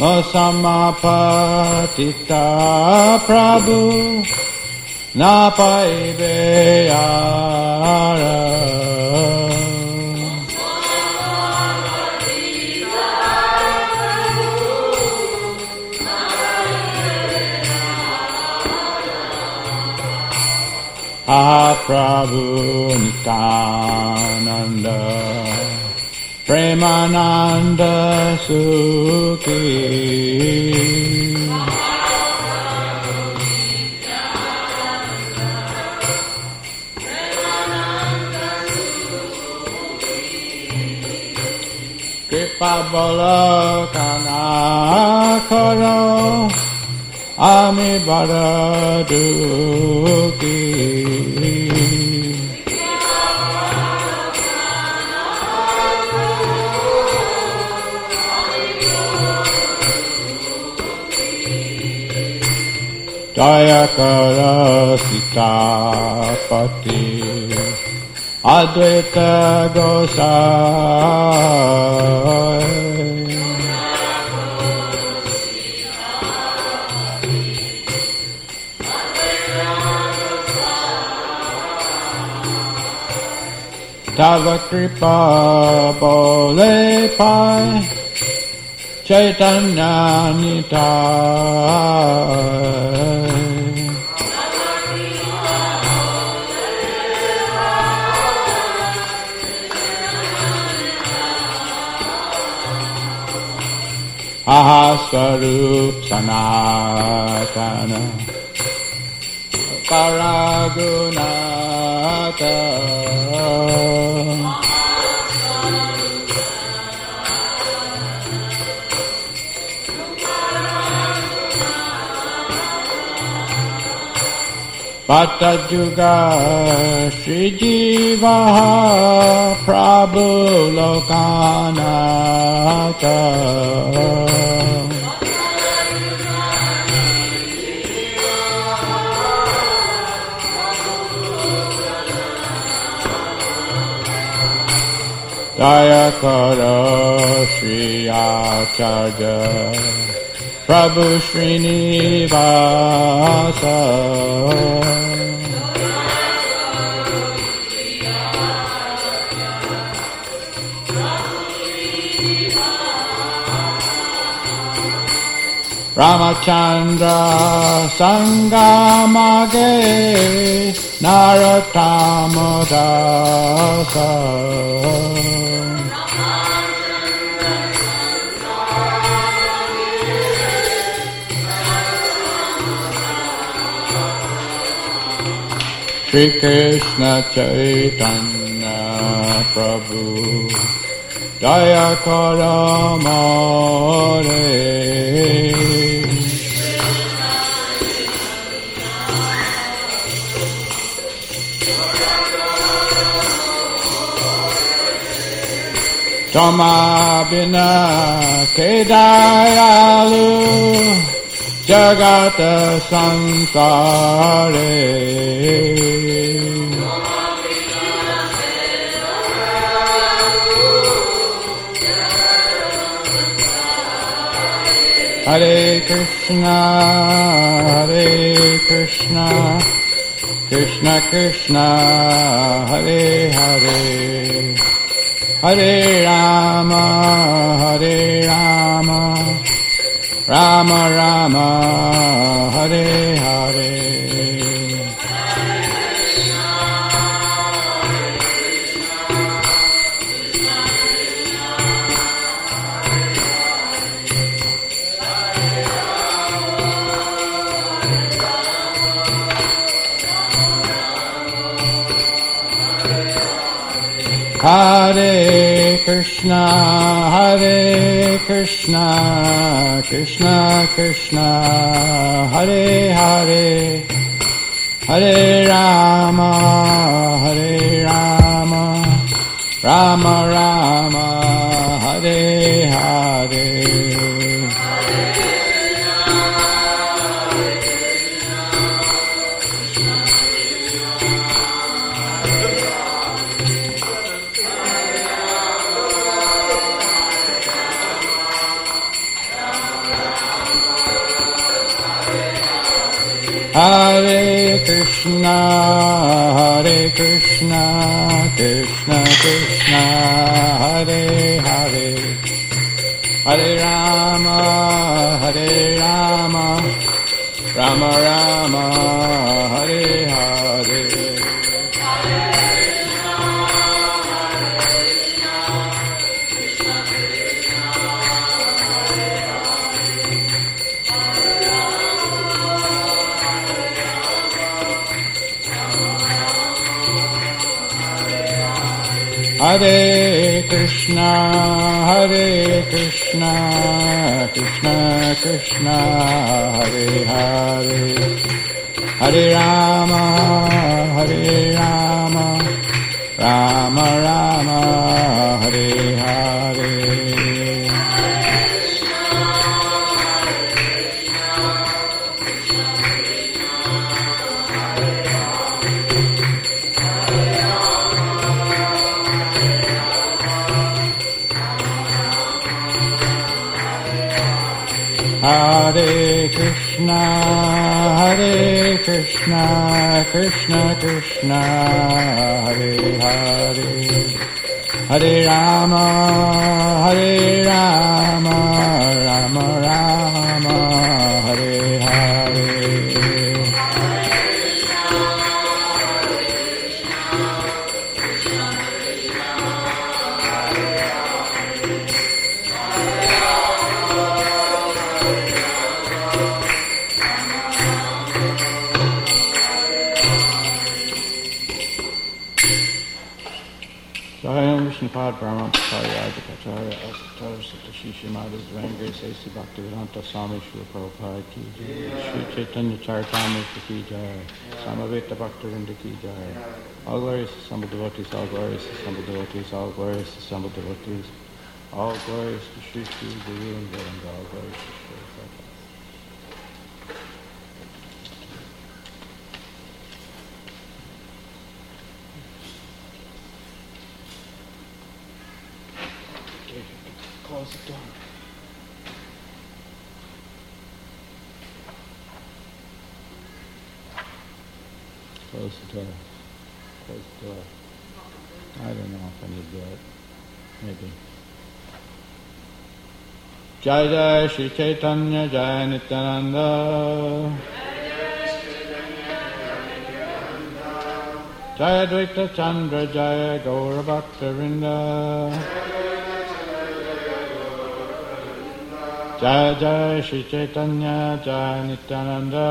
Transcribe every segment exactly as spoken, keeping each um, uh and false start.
Mosamapatita Prabhu Napaibeyara Ah Prabhu Nityananda Premananda Sukhi Kripa Balakana Karo Ami Baraduki Jayakara Sitapati Advaita Gosai Tava Kripa Bole Pai Chaitanya Nitai Ahaswarup Sanatana Paragunata Patajuga Sri Jivaha Prabhu Lokanata Jayakara Sri Acharya Prabhu Srinivasa Ramachandra Sangamage Narottamodasa Shri Krishna Chaitanya Prabhu Jaya Karamare Tama Bina Kedayalu Jagata Sansare Hare Krishna, Hare Krishna, Krishna Krishna, Hare Hare, Hare Rama, Hare Rama, Rama Rama, Hare Hare. Hare Krishna, Hare Krishna, Krishna Krishna, Hare Hare, Hare Rama, Hare Rama, Rama Rama, Hare Hare. Hare Krishna, Hare Krishna, Krishna Krishna, Hare Hare, Hare Rama, Hare Rama, Rama Rama, Hare Hare. Hare Krishna, Hare Krishna, Krishna Krishna, Hare Hare, Hare Rama, Hare Rama, Rama Rama, Hare Hare. Hare Krishna, Hare Krishna, Krishna Krishna, Hare Hare, Hare Rama, Hare Rama, Rama Rama, Hare Hare. Sahayam Vishnupad Brahma Pacharya Adhikacharya Asatar Satashishi Madhus Vangre Sesi Bhaktivedanta Swami Srila Prabhupada Ki Jai, Sri Chaitanya Charitamrita Ki Jai, Samaveta Bhaktivinoda Ki Jai. All glorious assembled devotees, all glorious assembled devotees, all glorious assembled devotees, all glorious to Sri Sri Guru and Govinda, all glorious to Sri Prabhupada. Close the door. Close the door. Close the door. I don't know if I need to do it. Maybe. Jai Jai Shri Chaitanya Jai Nityananda. Jai Advaita Chandra Jai Gaura Bhakta Vrinda. Jai Jai Shri Chaitanya Jai Nityananda.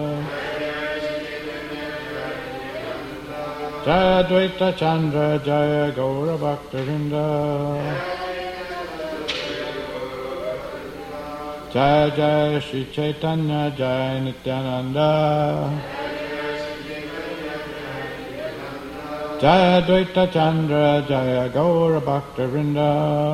Jai Advaita Chandra Jai Gaura Bhakta Vrinda. Jai Jai Shri Chaitanya Jai Nityananda. Jai Advaita Chandra Jai Gaura Bhakta Vrinda.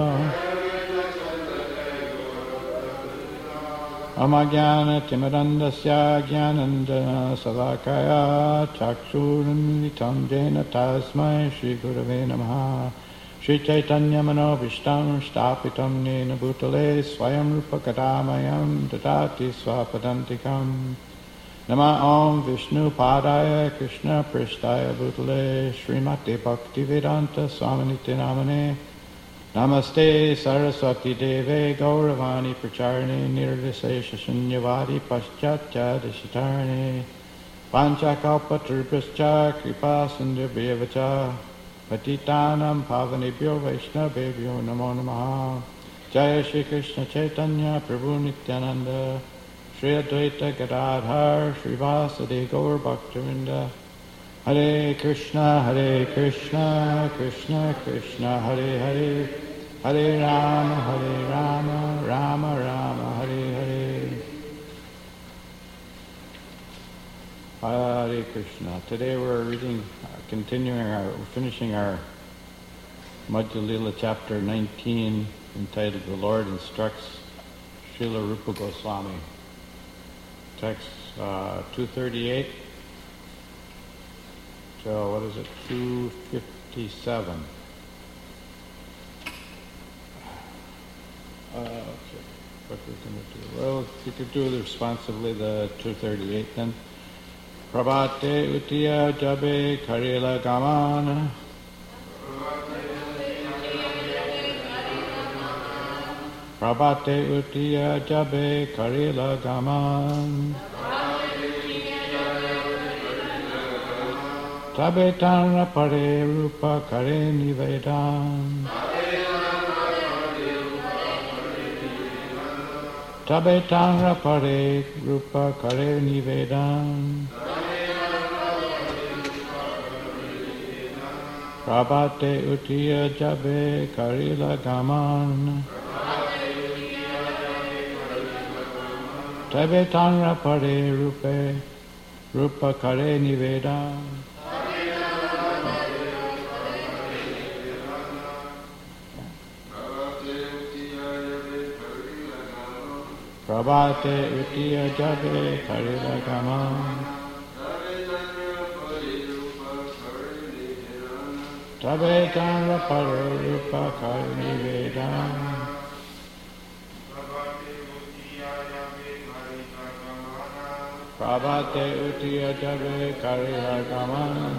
Amagyana Timirandasya Jnanandana Salakaya Chakshurunmitam Jena Tasmai Shri Gurave Namaha. Shri Chaitanya Manobhishtam Shtapitam Nena Bhutale Swayam Rupa Kadamayam Dadati Swapadantikam. Nama Om Vishnu Padaya Krishna Prishtaya Bhutale Srimati Bhaktivedanta Swaminiti Namane. Namaste Saraswati Deve Gauravani Pracharni Nirvisesha Shunyavadi Paschatya Dishitarni Panchakalpa Tripascha Kripa Sindhya Patitanam Pavanebhyo Vaishnavebhyo Namo Namaha. Jaya Shri Krishna Chaitanya Prabhu Nityananda Shri Advaita Gadadhar Shri Vasadi Gaur Bhaktivinoda. Hare Krishna, Hare Krishna, Krishna Krishna, Hare Hare, Hare Rama, Hare Rama, Rama Rama, Hare Hare. Hare Krishna. Today we're reading, uh, continuing our, we're finishing our Madhya Lila chapter nineteen, entitled The Lord Instructs Srila Rupa Goswami. Text uh, two thirty-eight. So what is it? two fifty-seven. Uh, okay. What we're going to do? Well, if you could do responsively the two thirty-eight then. Prabhate Utiya Jabe Karila Gaman. Prabhate Utiya Jabe Karila Gaman. Tabe Tanra Pare Rupa Kare Nivedan. Tabe Tanra Pare Rupa Kare Nivedan. Prabhate Utiya Jabe Karila Gaman. Tabe Tanra Pare Rupe Rupa Kare Nivedan. Prabhate Utiya Jabe Karila Gaman. Tabe Tanra Pare Rupa Kare Nivedan. Prabhate Utiya Jabe Karila Gaman.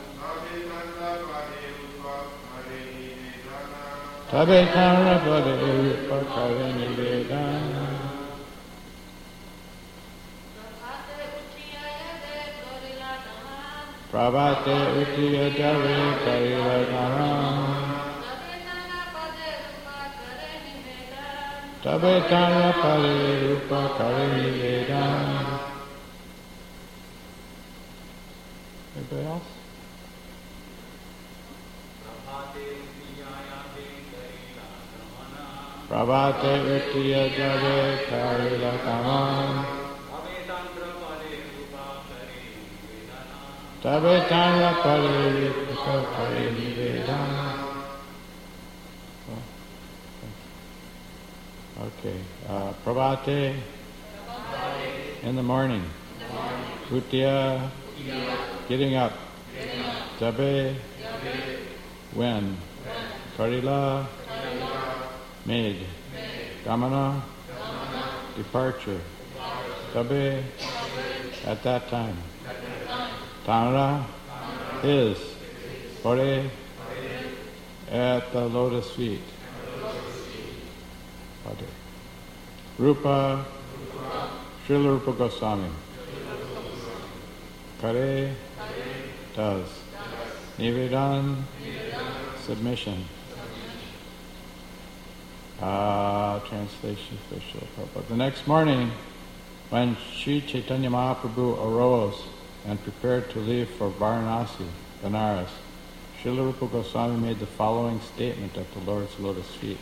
Tabe Tanra Pare Rupa Kare Nivedan. Prabhate Utiya Jabe Karila Gaman. Tabe Tanra Pare Rupa Kare Nivedan. Anybody else? Prabhate Utiya Jabe Karila Gaman. Tabe Tanra Pare Rupa Kare Nivedan. Okay. Uh, Prabhate in the morning. Utiya, getting up. Jabe, when. Karila, made. Gamana, departure. Tabe, at that time. Tanra, his. Pare, at the lotus feet. Pade. Rupa, Srila Rupa Goswami. Kare, does. Nivedan, submission. Uh, translation for Srila Prabhupada. The next morning, when Sri Chaitanya Mahaprabhu arose and prepared to leave for Varanasi, Benares, Srila Rupa Goswami made the following statement at the Lord's lotus feet.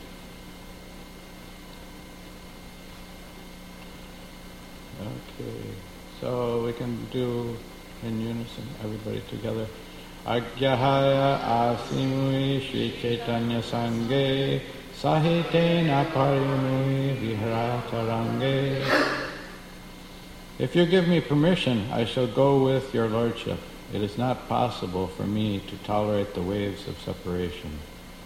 Okay, so we can do in unison, everybody together. Agyahaya asimui Shri Chaitanya Sanghe Sahitena parimui viharatarange. If you give me permission, I shall go with your lordship. It is not possible for me to tolerate the waves of separation.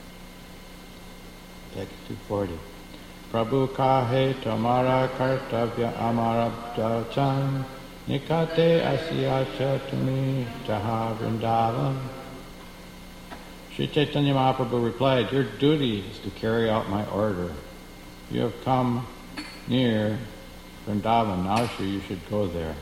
Text two forty. Prabhu kahe tomara kartavya amarabdachan nikate asyacha tumi jaha vrindavan. Sri Chaitanya Mahaprabhu replied, your duty is to carry out my order. You have come near Vrindavan, now sure you should go there.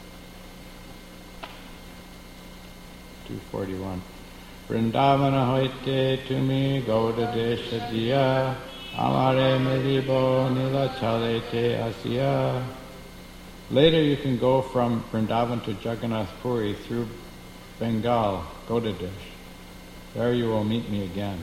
two forty-one. Vrindavana hoite tumi gauda desha diya amare medibo nilachalete asya. Later you can go from Vrindavan to Jagannath Puri through Bengal, Gaudadesh. There you will meet me again.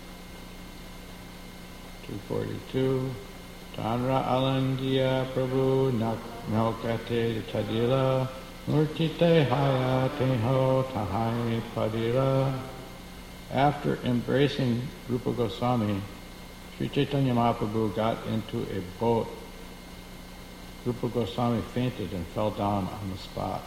two forty-two. Tanra alangiya prabhu naukate tadila murtite hayate ho tahai padira. After embracing Rupa Goswami, Sri Chaitanya Mahaprabhu got into a boat. Rupa Goswami fainted and fell down on the spot.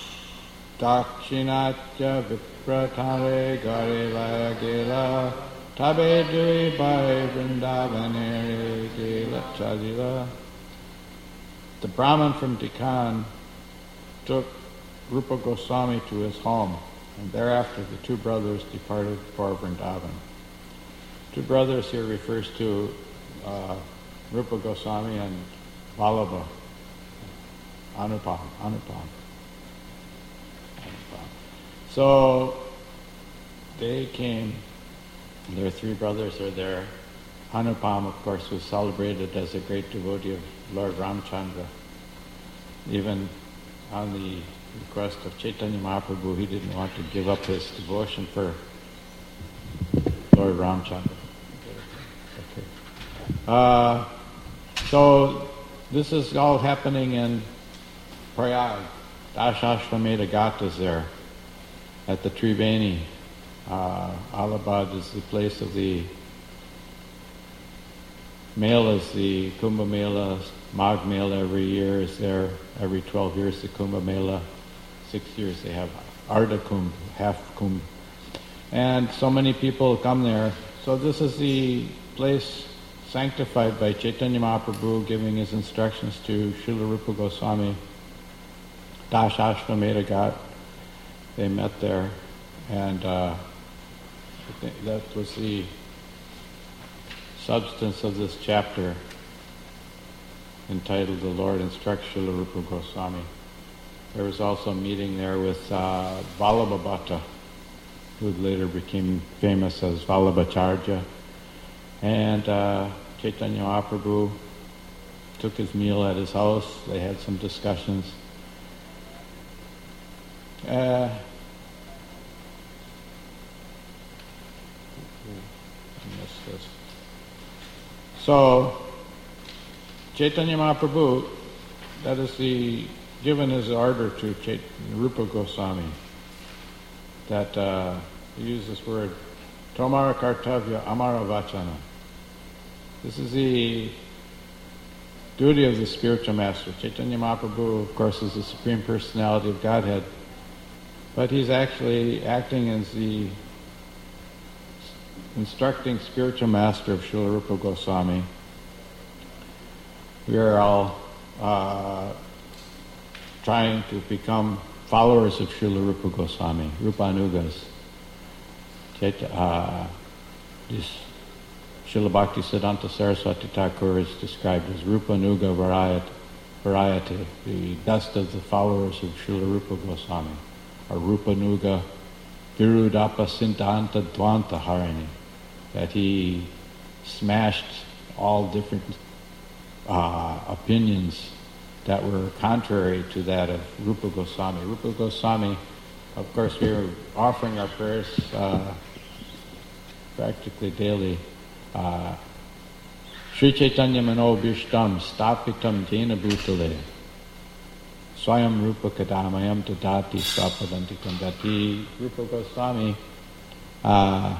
Dakshinatya vipratare gare vayagela Tabe Dui Bhai Vrindavanere Gela Chalila. The Brahmin from Deccan took Rupa Goswami to his home, and thereafter the two brothers departed for Vrindavan. Two brothers here refers to uh, Rupa Goswami and Vallabha, Anupam, Anupam. Anupam. So they came, their three brothers are there. Anupam, of course, was celebrated as a great devotee of Lord Ramchandra. Even on the request of Chaitanya Mahaprabhu, he didn't want to give up his devotion for Lord Ramchandra. Okay. Uh, so this is all happening in Prayag. Dashashvamedha Ghat is there at the Triveni. Uh, Allahabad is the place of the Melas, the Kumbh Mela, Magh Mela every year is there. Every twelve years the Kumbh Mela. Six years they have Ardha Kumbh, half Kumbh. And so many people come there. So this is the place sanctified by Chaitanya Mahaprabhu giving his instructions to Srila Rupa Goswami. Dashashvamedha Ghat. They met there. And uh, I think that was the substance of this chapter entitled The Lord Instructs Srila Rupa Goswami. There was also a meeting there with uh, Vallabha Bhatta, who later became famous as Vallabhacharya. And uh, Chaitanya Mahaprabhu took his meal at his house. They had some discussions. Uh, So, Chaitanya Mahaprabhu, that is the, given his order to Chait, Rupa Goswami, that uh, he used this word, Tomara Kartavya Amara Vachana. This is the duty of the spiritual master. Chaitanya Mahaprabhu, of course, is the Supreme Personality of Godhead, but he's actually acting as the instructing spiritual master of Srila Rupa Goswami. We are all uh, trying to become followers of Srila Rupa Goswami, Rupanugas. Uh, this Srila Bhakti Siddhanta Saraswati Thakur is described as Rupanuga variety, variety, the best of the followers of Srila Rupa Goswami, or Rupanuga Virudapa Siddhanta Dvanta Harini, that he smashed all different uh, opinions that were contrary to that of Rupa Goswami. Rupa Goswami, of course, we are offering our prayers uh, practically daily. Uh, Sri Chaitanya Mano Bhishtam Stapitam Jena Bhutale Swayam Rupa Kadamayam Tadati Swapadantikam. That he, Rupa Goswami, uh,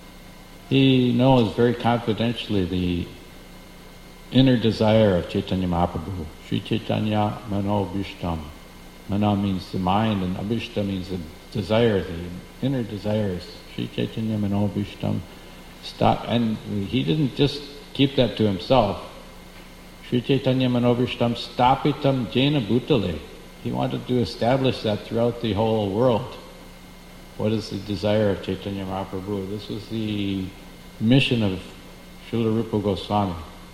he knows very confidentially the inner desire of Chaitanya Mahaprabhu. Sri Chaitanya Mano Bhishtam. Mano means the mind, and Abhishta means the desire, the inner desires. Sri Chaitanya Mano Bhishtam. Stop, and he didn't just keep that to himself. Sri Chaitanya Mano Bhishtam Stapitam Jena Bhutale. He wanted to establish that throughout the whole world. What is the desire of Chaitanya Mahaprabhu? This was the mission of Srila Rupa Goswami,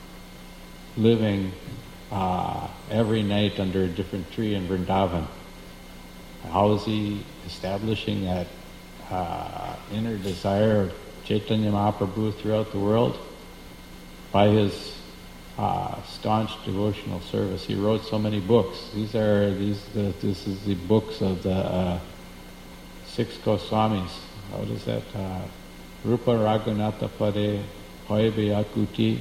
living uh, every night under a different tree in Vrindavan. How is he establishing that uh, inner desire of Chaitanya Mahaprabhu throughout the world? By his uh, staunch devotional service. He wrote so many books. These are these. The, this is the books of the uh, six Goswamis. What is that? Uh, Rupa Raghunatha Pade Hoyabhayakuti.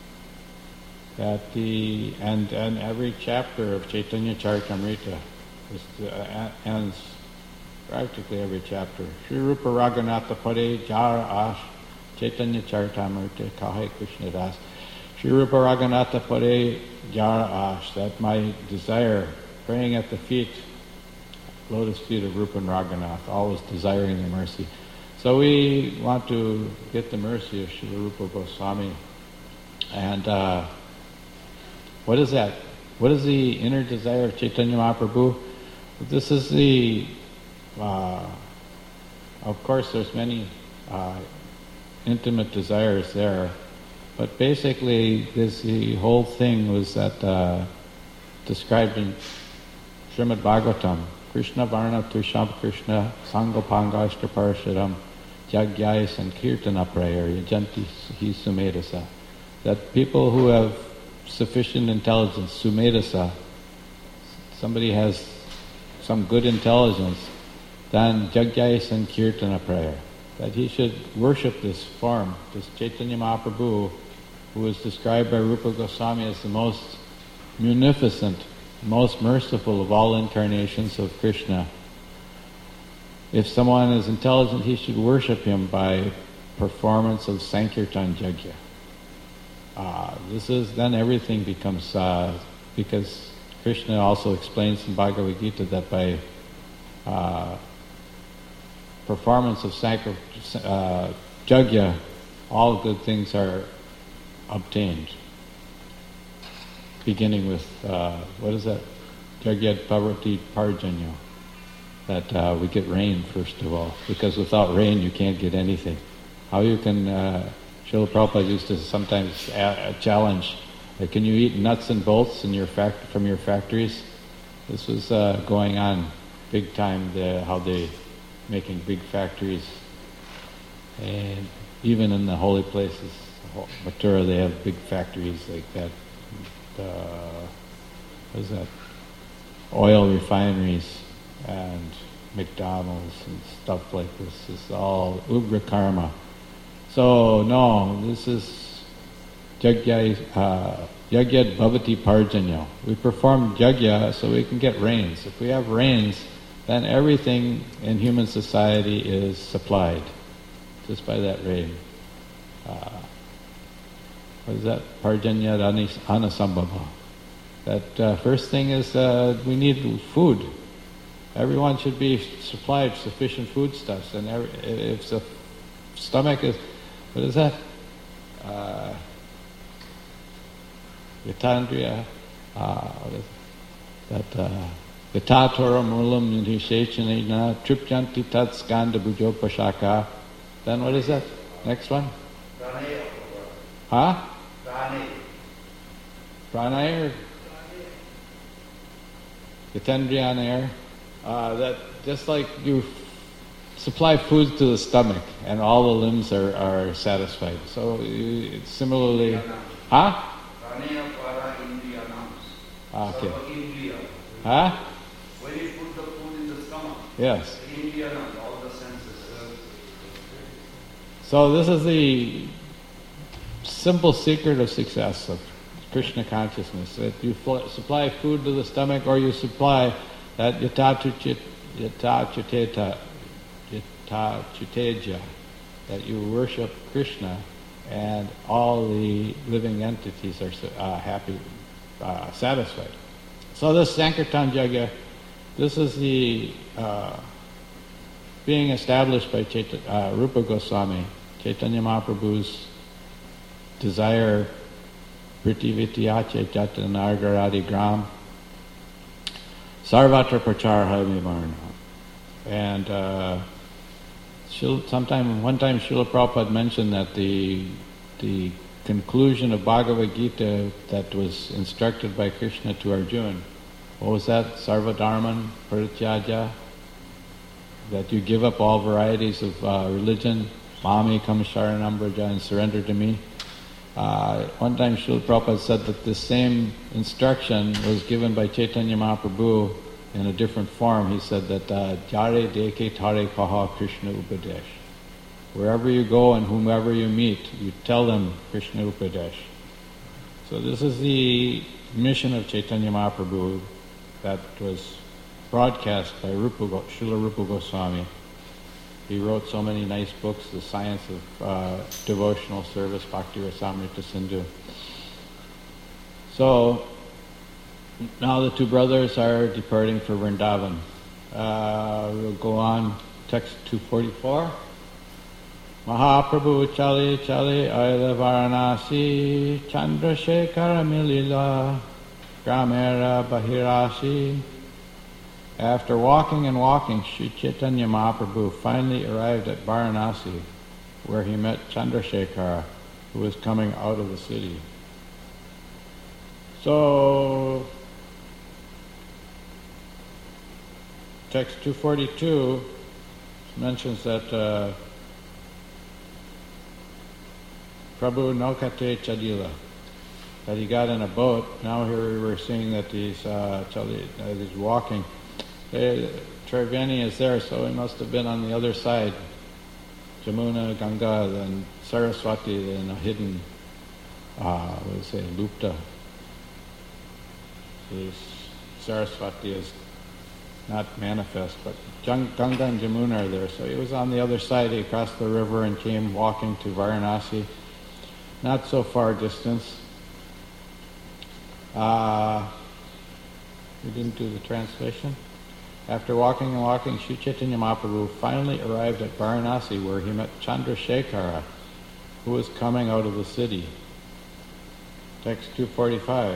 That the and and every chapter of Chaitanya Charitamrita is, uh, ends practically every chapter. Sri Rupa Raghunatha Pade Jara Ash Chaitanya Charitamrita Kahe Krishna Das. Sri Rupa Raghunatha Pade Jara Ash. That my desire, praying at the feet, lotus feet of Rupa and Raghunath, always desiring the mercy. So we want to get the mercy of Srila Rupa Goswami. And uh, what is that? What is the inner desire of Chaitanya Mahaprabhu? This is the, uh, of course there's many uh, intimate desires there, but basically this the whole thing was that uh, described in Srimad Bhagavatam, Krishna Varna Tusham Krishna Sangopanga Ashtaparasharam Jagyaya Sankirtana Prayer Yajanti Hi Sumedasa. That people who have sufficient intelligence, Sumedasa, somebody has some good intelligence, then Jagyaya Sankirtana Prayer. That he should worship this form, this Chaitanya Mahaprabhu, who is described by Rupa Goswami as the most munificent, most merciful of all incarnations of Krishna. If someone is intelligent, he should worship him by performance of Sankirtan Yajna. Uh, this is, then everything becomes, uh, because Krishna also explains in Bhagavad Gita that by uh, performance of Sankir, uh, Yajna, all good things are obtained. Beginning with, uh, what is that? Jagyad Pavati Parjanya. That uh, we get rain, first of all. Because without rain, you can't get anything. How you can, uh, Srila Prabhupada used to sometimes a- a challenge, like, can you eat nuts and bolts in your fact- from your factories? This was uh, going on big time, the, how they making big factories. And even in the holy places, Mathura, they have big factories like that. Uh, what is that? Oil refineries and McDonald's and stuff like this. It's all Ugra Karma. So no, this is Jagyad uh, Jagyad Bhavati Parjanya. We perform Jagya so we can get rains. If we have rains, then everything in human society is supplied just by that rain. Uh, What is that? Parjanya Anasambhava. That uh, first thing is uh, we need food. Everyone should be supplied sufficient foodstuffs. And every, if the stomach is, what is that? Uh, Yatandriya. Uh, what is that? Yatatora mulam nishechanina tripyanti tat skanda bujopashaka. Then what is that? Next one? Huh? Pranay or Yatendriyanayar, uh, that just like you f- supply food to the stomach and all the limbs are, are satisfied. So you, similarly, huh? Ah, okay. Huh? When you put the food in the stomach, yes. the indriyanam, all the senses. So this is the simple secret of success of Krishna consciousness, that you fl- supply food to the stomach, or you supply that yatachuteta, yatachuteta, yatachuteja, that you worship Krishna and all the living entities are uh, happy, uh, satisfied. So this Sankirtan Yajna, this is the uh, being established by Chaita, uh, Rupa Goswami, Chaitanya Mahaprabhu's desire, Pritivityache Jatanargaradi Gram, Sarvatra Prachar Hamivarna. And uh, sometime, one time Srila Prabhupada mentioned that the the conclusion of Bhagavad Gita that was instructed by Krishna to Arjuna, what was that? Sarvadharman Parityaja, that you give up all varieties of uh, religion, Mami Kam Sharanam Braja, and surrender to me. Uh, one time Srila Prabhupada said that the same instruction was given by Chaitanya Mahaprabhu in a different form. He said that Jare Deke Tare Kaha Krishna Upadesh. Wherever you go and whomever you meet, you tell them Krishna Upadesh. So this is the mission of Chaitanya Mahaprabhu that was broadcast by Rupa, Srila Rupa Goswami. He wrote so many nice books, The Science of uh, Devotional Service, Bhakti Rasamrita Sindhu. So, now the two brothers are departing for Vrindavan. Uh, we'll go on, text two forty-four. Mahaprabhu chali chali aila Varanasi, Chandrasekhara milila, Gramera bahirasi. After walking and walking, Sri Chaitanya Mahaprabhu finally arrived at Varanasi, where he met Chandrasekhara, who was coming out of the city. So, text two forty-two mentions that uh, Prabhu Nokate Chadila, that he got in a boat. Now here we're seeing that he's, uh, uh, he's walking. Uh, Triveni is there, so he must have been on the other side. Jamuna, Ganga, and Saraswati in a hidden, uh, what do you say, Lupta. Saraswati is not manifest, but Ganga and Jamuna are there. So he was on the other side. He crossed the river and came walking to Varanasi. Not so far distance. Uh, we didn't do the translation. After walking and walking, Sri Chaitanya Mahaprabhu finally arrived at Varanasi, where he met Chandrasekhara, who was coming out of the city. Text two forty-five.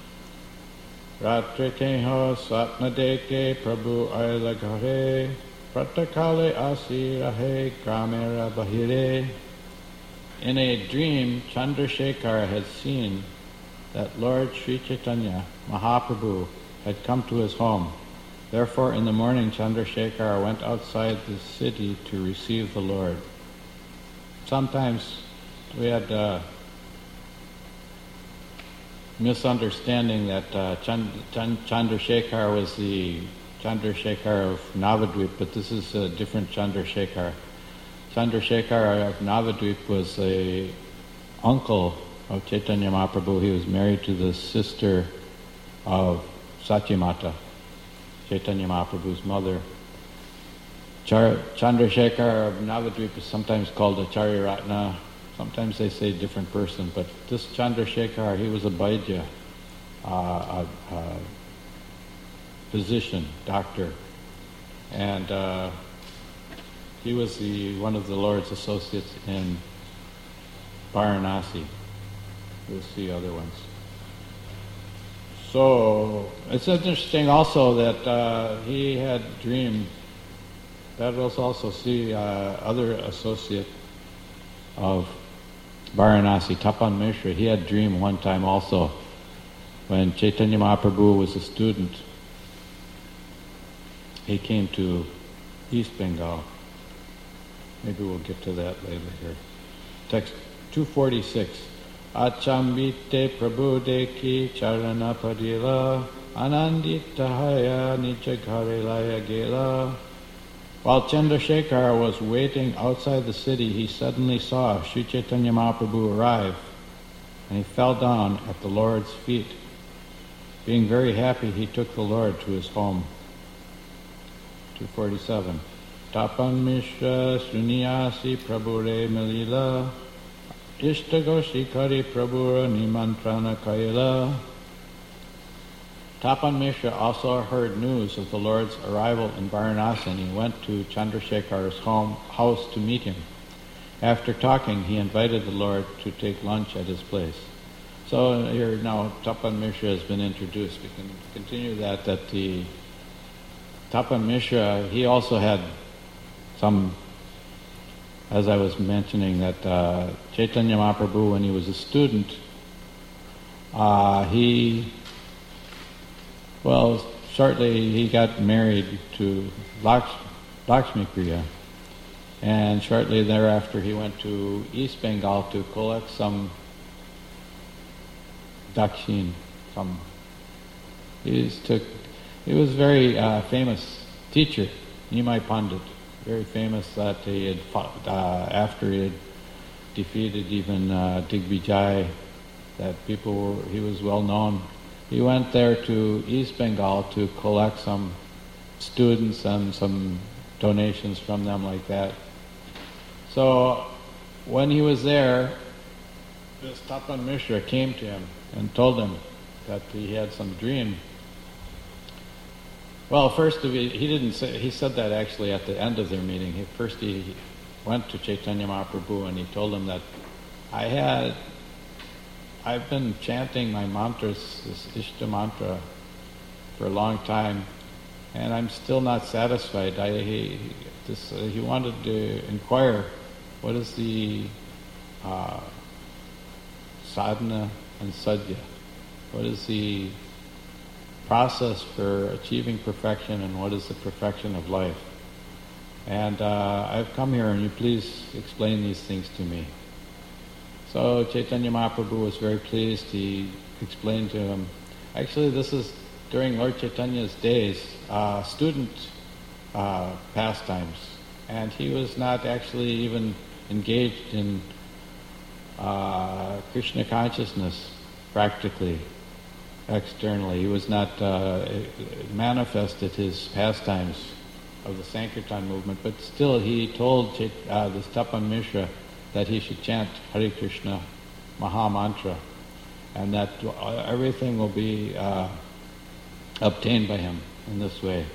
Ratre teho satna deke prabhu aila ghare, pratakale asi rahe gramera bahire. In a dream, Chandrasekhara had seen that Lord Sri Chaitanya Mahaprabhu had come to his home. Therefore, in the morning, Chandrasekhara went outside the city to receive the Lord. Sometimes we had uh, misunderstanding that uh, Chand- Chand- Chandrasekhara was the Chandrasekhara of Navadvip, but this is a different Chandrasekhara. Chandrasekhara of Navadvip was a uncle of Chaitanya Mahaprabhu. He was married to the sister of Satyamata, Chaitanya Mahaprabhu's mother. Char- Chandrasekhara of Navadvip is sometimes called Acharya-ratna. Sometimes they say different person, but this Chandrasekhara, he was a Vaidya, uh, a, a physician, doctor, and uh, he was the one of the Lord's associates in Varanasi. We'll see other ones. So it's interesting also that uh, he had dreamed. That was also see uh, other associate of Varanasi, Tapan Mishra. He had dreamed one time also when Chaitanya Mahaprabhu was a student. He came to East Bengal. Maybe we'll get to that later here. Text two forty-six. Achambite Prabhu Deki Charana Padila Ananditahaya Nichagarelaya Gela. While Chandrasekhara was waiting outside the city, he suddenly saw Sri Chaitanya Mahaprabhu arrive, and he fell down at the Lord's feet. Being very happy, he took the Lord to his home. two forty-seven. Tapan Mishra Sruniyasi Prabhure Melila Ishtagoshi Kari Prabhura Nimantrana Kaila. Tapan Mishra also heard news of the Lord's arrival in Varanasi, and he went to Chandrasekhara's home house to meet him. After talking, he invited the Lord to take lunch at his place. So here now Tapan Mishra has been introduced. We can continue that, that the Tapan Mishra, he also had some, as I was mentioning, that uh, Chaitanya Mahaprabhu, when he was a student, uh, he, well, shortly he got married to Laksh, Lakshmi Priya, and shortly thereafter he went to East Bengal to collect some dakshin, some, he took, he was a very uh, famous teacher, Nimai Pandit. Very famous that he had fought, uh, after he had defeated even uh, Digvijay, that people were, he was well known. He went there to East Bengal to collect some students and some donations from them like that. So when he was there, this Tapan Mishra came to him and told him that he had some dream. Well, first of all, he didn't say, he said that actually at the end of their meeting. He, first he went to Chaitanya Mahaprabhu and he told him that I had, I've been chanting my mantras, this Ishta mantra, for a long time, and I'm still not satisfied. I, he, this, uh, he wanted to inquire, what is the uh, sadhana and sadhya? What is the process for achieving perfection, and what is the perfection of life? And uh, I've come here, and you please explain these things to me. So Chaitanya Mahaprabhu was very pleased. He explained to him, actually this is during Lord Chaitanya's days, uh, student uh, pastimes, and he was not actually even engaged in uh, Krishna consciousness practically, externally. He was not uh, manifested his pastimes of the Sankirtan movement, but still he told Chait- uh, this Tapan Mishra that he should chant Hare Krishna Maha Mantra, and that everything will be uh, obtained by him in this way.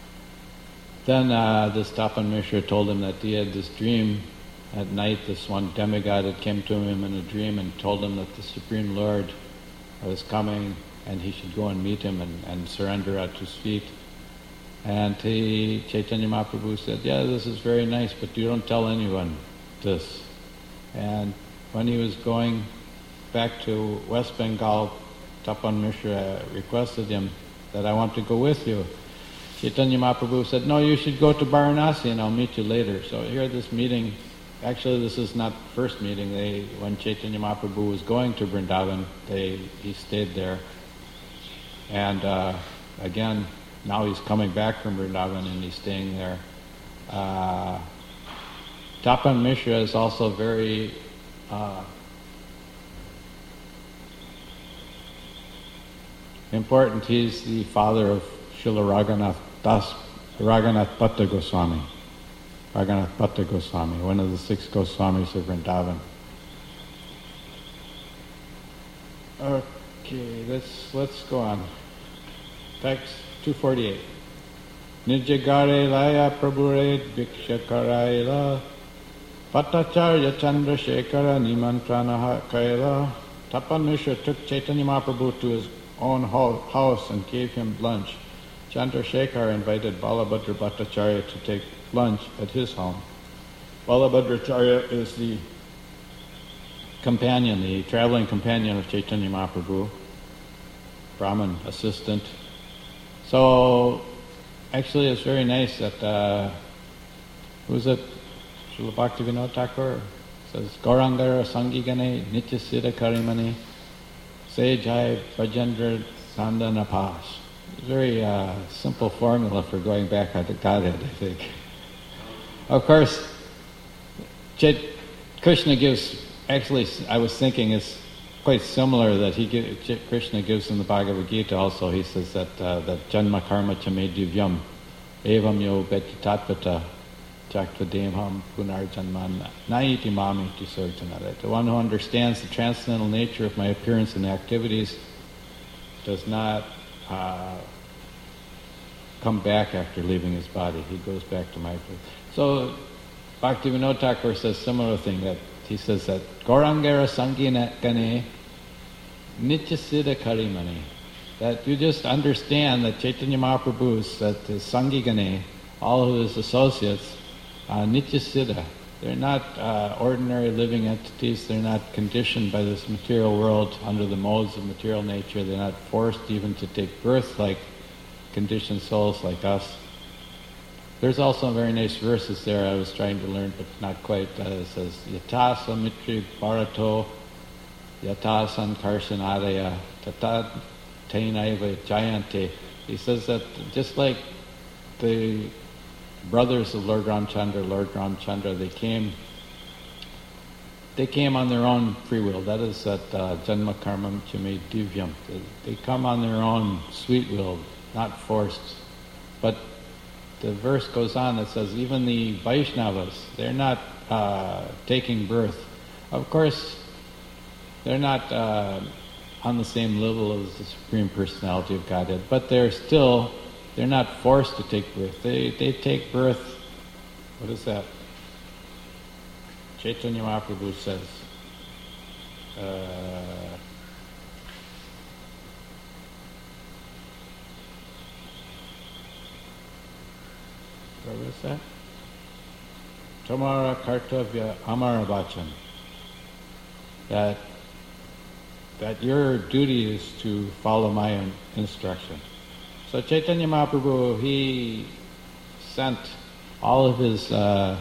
Then uh, this Tapan Mishra told him that he had this dream at night. This one demigod had came to him in a dream and told him that the Supreme Lord was coming and he should go and meet him and, and surrender at his feet. And he, Chaitanya Mahaprabhu said, yeah, this is very nice, but you don't tell anyone this. And when he was going back to West Bengal, Tapan Mishra requested him that I want to go with you. Chaitanya Mahaprabhu said, no, you should go to Varanasi and I'll meet you later. So here this meeting, actually this is not the first meeting. They, when Chaitanya Mahaprabhu was going to Vrindavan, they, he stayed there. And uh, again, now he's coming back from Vrindavan and he's staying there. Uh, Tapan Mishra is also very uh, important. He's the father of Srila Raghunath Das, Raghunath Bhatta Goswami. Raghunath Bhatta Goswami, one of the six Goswamis of Vrindavan. Okay, let's let's go on. Text two forty-eight. Nijagare laya prabhure bhikshakaraila Bhattacharya Chandra Shekhara Nimantranaha Kaila. Tapan Mishra took Chaitanya Mahaprabhu to his own house and gave him lunch. Chandrasekhar invited Balabhadra Bhattacharya to take lunch at his home. Balabhadracharya is the companion, the traveling companion of Chaitanya Mahaprabhu, Brahmin assistant. So, actually it's very nice that, uh, who's it? Srila Bhaktivinoda Thakur says, Gaurangara Sangigane Nitya Siddha Karimani Se Jai Bhajendra Sandana Pas. Very uh, simple formula for going back to Godhead, I think. Of course, Ch- Krishna gives, actually I was thinking it's quite similar that he give, Ch- Krishna gives in the Bhagavad Gita also. He says that uh, that Janma Karma Chame Divyam Evam Yo Beti Tatpata Jaktvademham Punar Janman Naiti Mami Tisarjanare. The one who understands the transcendental nature of my appearance and activities does not uh, come back after leaving his body. He goes back to my place. So Bhaktivinoda Thakur says similar thing, that he says that Gaurangara Sangina Gane Nitya Siddha Karimani, that you just understand that Chaitanya Mahaprabhu's, that the Sangi Gane, all of his associates, uh, Nitya Siddha, they're not uh, ordinary living entities, they're not conditioned by this material world under the modes of material nature, they're not forced even to take birth like conditioned souls like us. There's also very nice verses there I was trying to learn, but not quite. Uh, it says, Yata Samitri Bharato Yata Sankarsanadaya Tata Tainaiva Jayante. He says that just like the brothers of Lord Ramchandra, Lord Ramchandra, they came they came on their own free will. That is that uh, Janma Karmam Chame Divyam. They, they come on their own sweet will, not forced. But the verse goes on that says even the Vaishnavas, they're not uh, taking birth. Of course, they're not uh, on the same level as the Supreme Personality of Godhead, but they're still, they're not forced to take birth. They they take birth, what is that? Chaitanya Mahaprabhu says, uh, where was that? Tomara Kartavya Amara Vachan. That, that your duty is to follow my instruction. So Chaitanya Mahaprabhu, he sent all of his uh,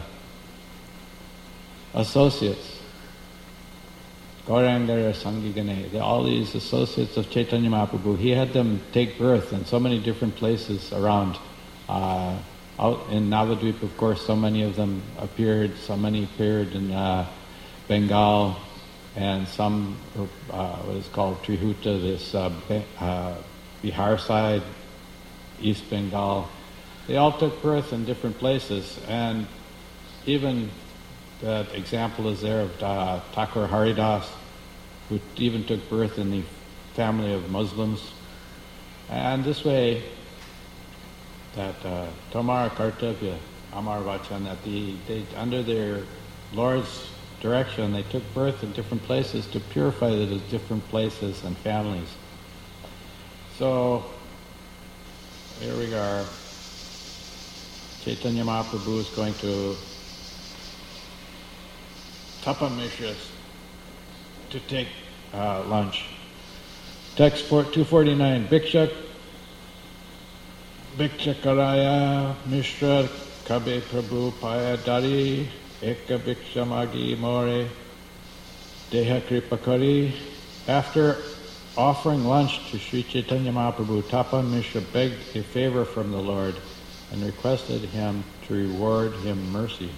associates, Gaurangara Sangigane, all these associates of Chaitanya Mahaprabhu, he had them take birth in so many different places around. Uh, out in Navadvip, of course, so many of them appeared, so many appeared in uh, Bengal, and some, uh, what is called Trihuta, this uh, Be- uh, Bihar side, East Bengal. They all took birth in different places, and even that example is there of uh, Thakur Haridas, who even took birth in the family of Muslims. And this way, that uh, Tomara Kartavya Amar Vachan, that the, they, under their Lord's direction, they took birth in different places to purify the different places and families. So, here we are. Chaitanya Mahaprabhu is going to Tapa Mishras to take uh, lunch. Text two forty-nine. Bhikshak Bhikshakaraya Mishra Kabe Prabhu Paya Dari Eka Bhikshamagi More Deha Kripakari. After offering lunch to Sri Chaitanya Mahaprabhu, Tapa Mishra begged a favor from the Lord and requested him to reward him mercy.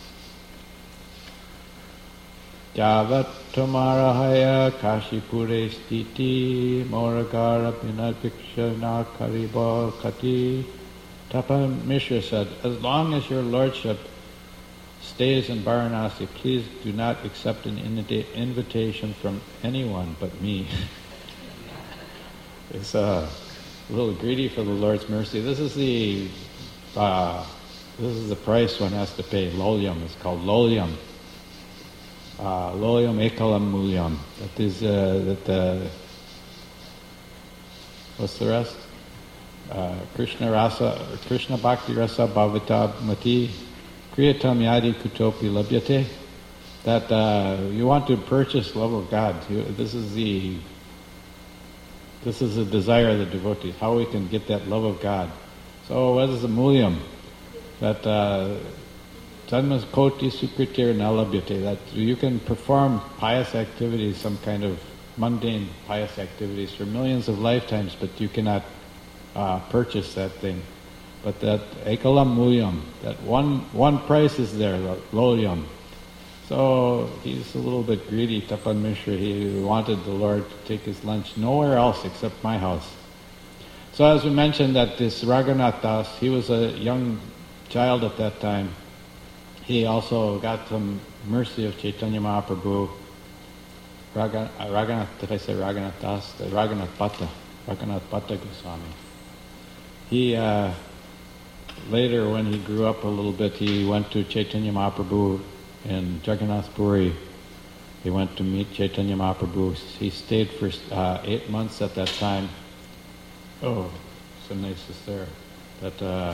Javat Tomarahaya Kashipure Stiti Moragara Binad Bhikshana Kariba Kati. Tapa Mishra said, as long as your lordship stays in Varanasi, please do not accept an invitation from anyone but me. It's uh, a little greedy for the Lord's mercy. This is the uh, this is the price one has to pay. Lolyam. It's called lolyam. Uh, lolyam ekalam mulyam. That is uh, that. Uh, what's the rest? Uh, Krishna rasa, Krishna bhakti rasa bhavita mati, kriyatam yadi kutopi labhyate. That uh, you want to purchase love of God. You, this is the this is the desire of the devotees. How we can get that love of God. So what is the mulyam? That Janmas koti sukritir nalabhyate. That you can perform pious activities, some kind of mundane pious activities for millions of lifetimes, but you cannot uh, purchase that thing. But that ekalam mulyam, that one one price is there, lolyam. So he's a little bit greedy, Tapan Mishra. He wanted the Lord to take his lunch nowhere else except my house. So as we mentioned, that this Raghunath Das, he was a young child at that time. He also got some mercy of Chaitanya Mahaprabhu. Raghunath, Raghunath did I say Raghunath Das? Raghunath Bhatta, Raghunath Bhatta Goswami. He, uh, later when he grew up a little bit, he went to Chaitanya Mahaprabhu in Jagannath Puri. He went to meet Chaitanya Mahaprabhu. He stayed for uh, eight months at that time. Oh, some niceness there. That uh,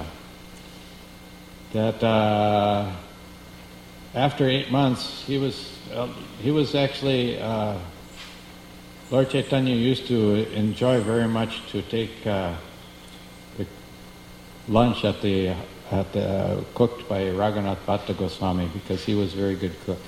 that uh, after eight months, he was uh, he was actually uh, Lord Chaitanya used to enjoy very much to take uh, the lunch at the at the uh, cooked by Raghunath Bhatta Goswami, because he was a very good cook.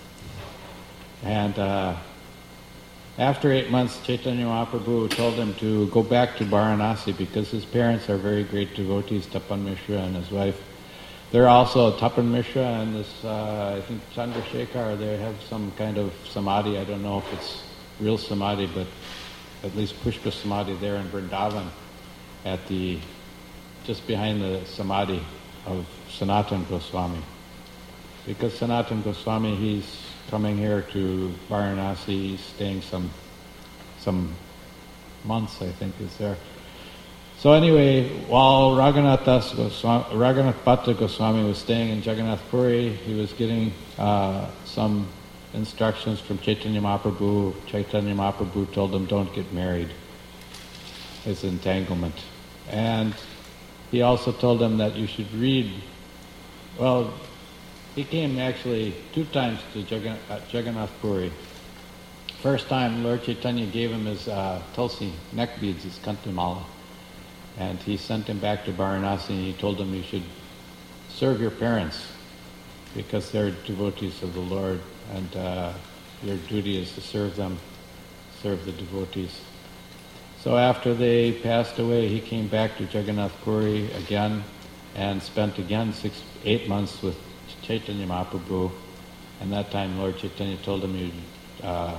And uh, after eight months, Chaitanya Mahaprabhu told him to go back to Varanasi because his parents are very great devotees, Tapan Mishra and his wife. They're also Tapan Mishra and this, uh, I think Chandrasekhar, they have some kind of samadhi. I don't know if it's real samadhi, but at least Pushpa samadhi there in Vrindavan, at the just behind the samadhi of Sanatana Goswami. Because Sanatana Goswami, he's coming here to Varanasi, he's staying some some months, I think, is there. So anyway, while Raghunath Das Goswami, Raghunath Bhatta Goswami was staying in Jagannath Puri, he was getting uh, some instructions from Chaitanya Mahaprabhu. Chaitanya Mahaprabhu told him, don't get married. It's entanglement. And he also told him that you should read, well, he came actually two times to Jagan, uh, Jagannath Puri. First time, Lord Chaitanya gave him his uh, tulsi neck beads, his kantimala. And he sent him back to Varanasi and he told him you should serve your parents because they're devotees of the Lord, and uh, your duty is to serve them, serve the devotees. So after they passed away, he came back to Jagannath Puri again and spent again six, eight months with Chaitanya Mahaprabhu. And that time Lord Chaitanya told him you uh,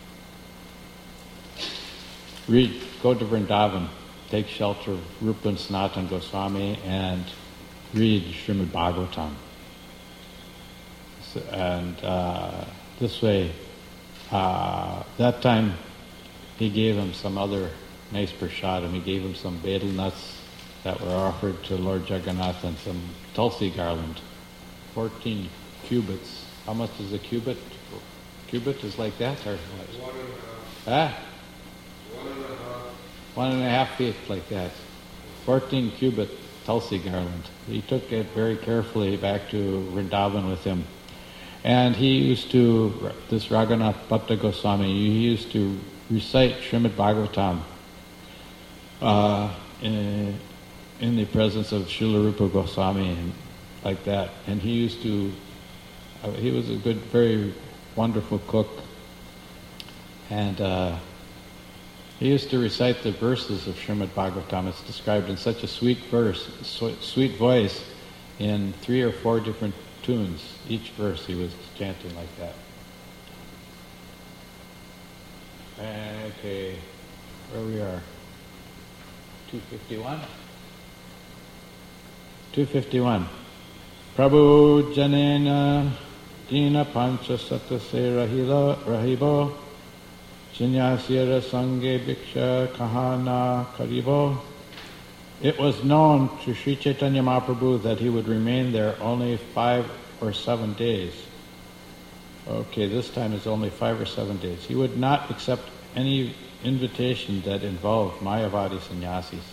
read, go to Vrindavan, take shelter of Rupa and Sanatana Goswami and read Srimad Bhagavatam. So, and uh, this way, uh, that time he gave him some other nice prasadam. He gave him some betel nuts that were offered to Lord Jagannath and some tulsi garland, fourteen cubits. How much is a cubit? Cubit is like that, or what? One and a half. Ah? One and a half. One and a half feet like that. fourteen cubit tulsi garland. He took it very carefully back to Vrindavan with him. And he used to, this Raghunath Bhatta Goswami, he used to recite Srimad Bhagavatam uh, in, in the presence of Srila Rupa Goswami and like that. And he used to, uh, he was a good, very wonderful cook. And uh, he used to recite the verses of Srimad Bhagavatam. It's described in such a sweet verse, sweet voice, in three or four different tunes. Each verse he was chanting like that. Okay, where we are? two fifty-one? two fifty-one. Prabhu Janena Dina Pancha Satase Rahila Rahibo Sannyasira Sange Bhiksha Kahana Karibo. It was known to Sri Chaitanya Mahaprabhu that he would remain there only five or seven days. Okay, this time is only five or seven days. He would not accept any invitation that involved Mayavadi sannyasis.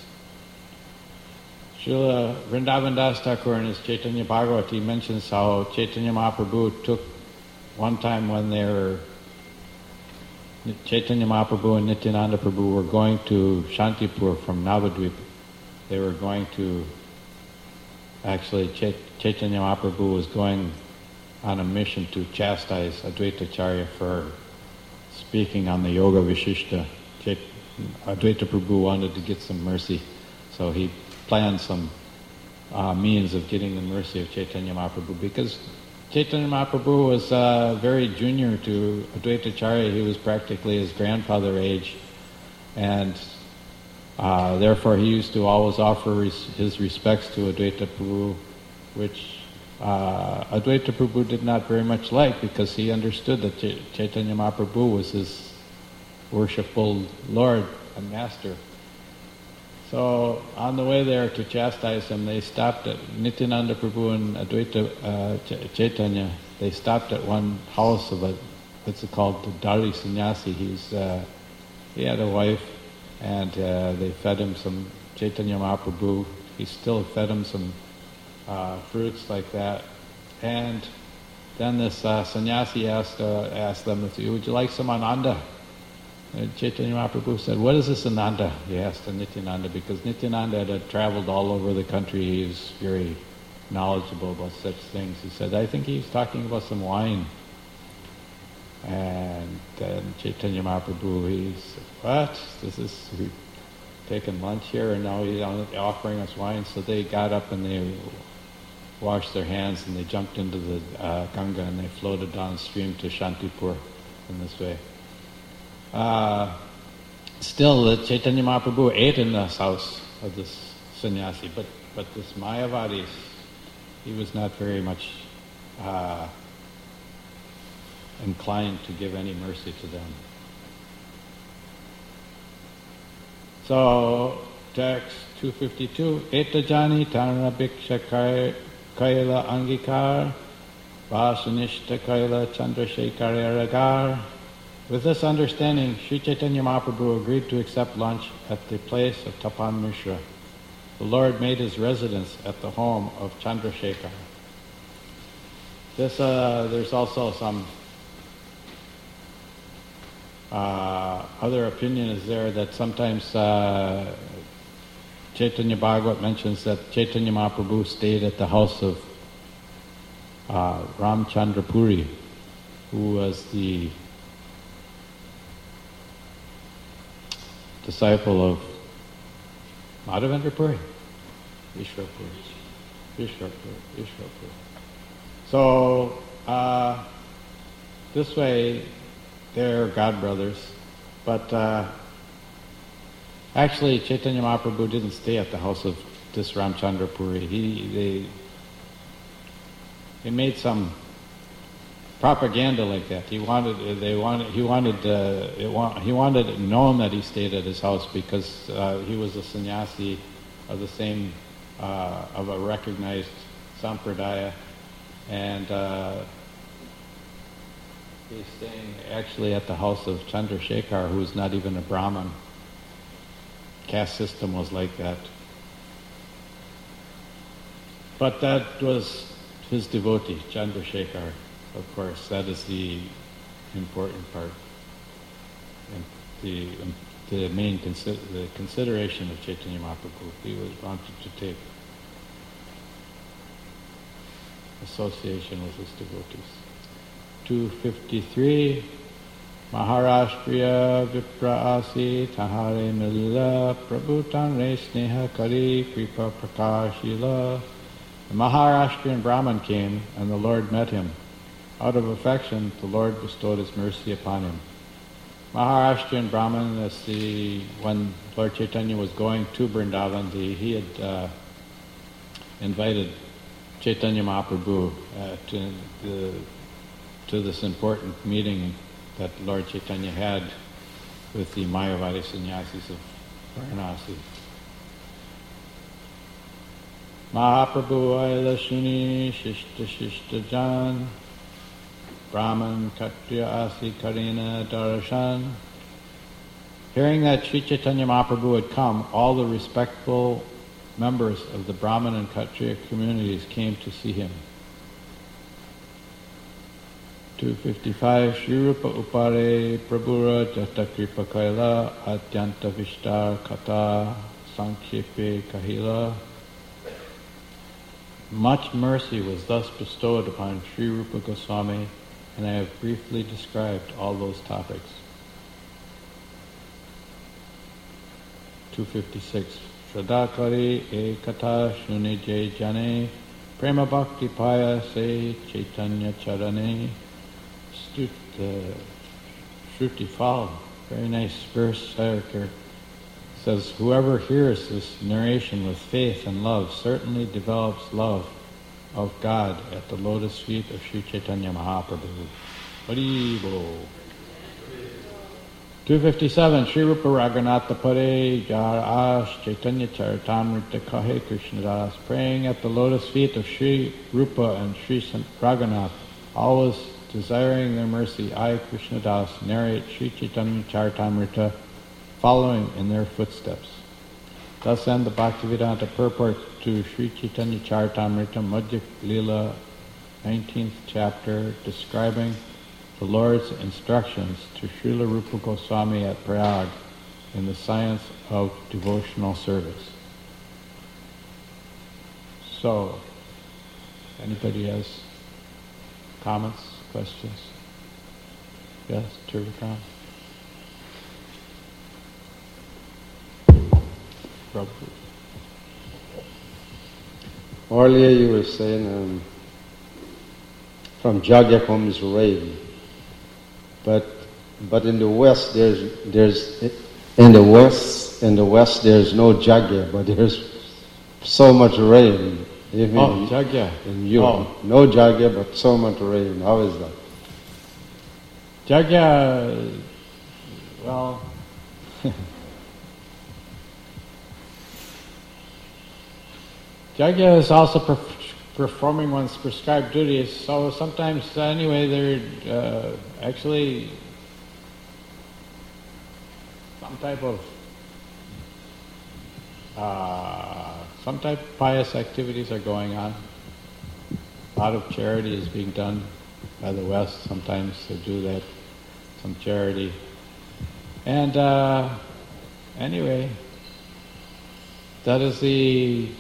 Srila Vrindavan Das Thakur in his Chaitanya Bhagavati mentions how Chaitanya Mahaprabhu took one time when they were Chaitanya Mahaprabhu and Nityananda Prabhu were going to Shantipur from Navadvip. They were going to, actually Chait- Chaitanya Mahaprabhu was going on a mission to chastise Advaita Acharya for speaking on the Yoga Vishishta. Chait- Advaita Prabhu wanted to get some mercy, so he planned some uh, means of getting the mercy of Chaitanya Mahaprabhu, because Chaitanya Mahaprabhu was uh, very junior to Advaita Acharya. He was practically his grandfather age, and uh, therefore he used to always offer res- his respects to Advaita Prabhu, which uh, Advaita Prabhu did not very much like, because he understood that Ch- Chaitanya Mahaprabhu was his worshipful Lord and Master. So on the way there to chastise him, they stopped at Nityananda Prabhu and Advaita uh, Ch- Chaitanya. They stopped at one house of a, what's it called, the Dari Sannyasi. He's uh, he had a wife, and uh, they fed him some Chaitanya Mahaprabhu. He still fed him some uh, fruits like that. And then this uh, sannyasi asked uh, asked them, "Would you like some Ananda?" And Chaitanya Mahaprabhu said, "What is this Ananda?" He asked Nityananda, because Nityananda had traveled all over the country. He was very knowledgeable about such things. He said, "I think he's talking about some wine." And then Chaitanya Mahaprabhu, he said, "What? This is, we've taken lunch here and now he's offering us wine." So they got up and they washed their hands and they jumped into the uh, Ganga and they floated downstream to Shantipur in this way. Uh, still, the Chaitanya Mahaprabhu ate in this house of this sannyasi, but, but this Mayavadi, he was not very much uh, inclined to give any mercy to them. So, Text two fifty-two. Etajani tanra bhiksha kaila angikar vasanishta kaila chandrasekhara ragar. With this understanding, Sri Chaitanya Mahaprabhu agreed to accept lunch at the place of Tapan Mishra. The Lord made his residence at the home of Chandrasekhar. This, uh, there's also some uh, other opinion is there that sometimes uh, Chaitanya Bhagavat mentions that Chaitanya Mahaprabhu stayed at the house of uh, Ramchandra Puri, who was the disciple of Madhavendra Puri, Ishwar Puri, Ishwar Puri, Ishwar Puri. So, uh, this way, they're God brothers, but uh, actually Chaitanya Mahaprabhu didn't stay at the house of this Ramchandra Puri. He, they, they made some propaganda like that. He wanted, they wanted, he wanted, uh, it wa- he wanted it known that he stayed at his house because uh, he was a sannyasi of the same, uh, of a recognized sampradaya, and uh, he's staying actually at the house of Chandrasekhar, who's not even a Brahmin. Caste system was like that. But that was his devotee, Chandrasekhar. Of course, that is the important part, and the um, the main consi- the consideration of Chaitanya Mahaprabhu. He was wanted to take association with his devotees. two fifty-three. Maharashtriya Vipra Asi Tahare Milila Prabhutan Re Sneha Kari Kripa Prakashila. The Maharashtrian Brahmin came, and the Lord met him. Out of affection, the Lord bestowed his mercy upon him. Maharashtrian Brahmin, as the when Lord Chaitanya was going to Vrindavan, the, he had uh, invited Chaitanya Mahaprabhu uh, to the, to this important meeting that Lord Chaitanya had with the Mayavadi sannyasis of Varanasi. Mahaprabhu Aila Shuni Shishta Shishta Jan Brahman Kshatriya Asi Karina Darshan. Hearing that Sri Chaitanya Mahaprabhu had come, all the respectful members of the Brahman and Kshatriya communities came to see him. two fifty-five. Shri Rupa Upare Prabhura Jata Kripa Kaila Atyanta Vishtar Kata Sankhepe Kahila. Much mercy was thus bestowed upon Sri Rupa Goswami, and I have briefly described all those topics. two fifty-six. Shradakari Ekata Shuni Jai Jane Prema Bhakti Paya Se Chaitanya Charane. The Shruti Phal, very nice verse character, says, whoever hears this narration with faith and love certainly develops love of God at the lotus feet of Sri Chaitanya Mahaprabhu. Hari Bol. two fifty-seven. Sri Rupa Raghunatha Pare Jar Ash Chaitanya Charitamrita Kahe Krishnadas. Praying at the lotus feet of Sri Rupa and Sri Raghunath, always desiring their mercy, I, Krishnadas, narrate Sri Chaitanya Charitamrita, following in their footsteps. Thus end the Bhaktivedanta purport to Sri Chaitanya Charitamrita, Madhya Lila, nineteenth chapter, describing the Lord's instructions to Srila Rupa Goswami at Prayag in the science of devotional service. So, anybody has comments? Questions? Yes, Tirvikram? Prabhu. Earlier you were saying um, from Jagya comes rain, but but in the West there's there's in the West in the West there's no Jagya, but there's so much rain. Even oh, Jagya. In Europe. Oh. No Jagya, but so much rain. How is that? Jagya, well, Yajna is also perf- performing one's prescribed duties, so sometimes, uh, anyway, they're uh, actually some type of uh, some type of pious activities are going on. A lot of charity is being done by the West. Sometimes they do that, some charity. And uh, anyway, that is the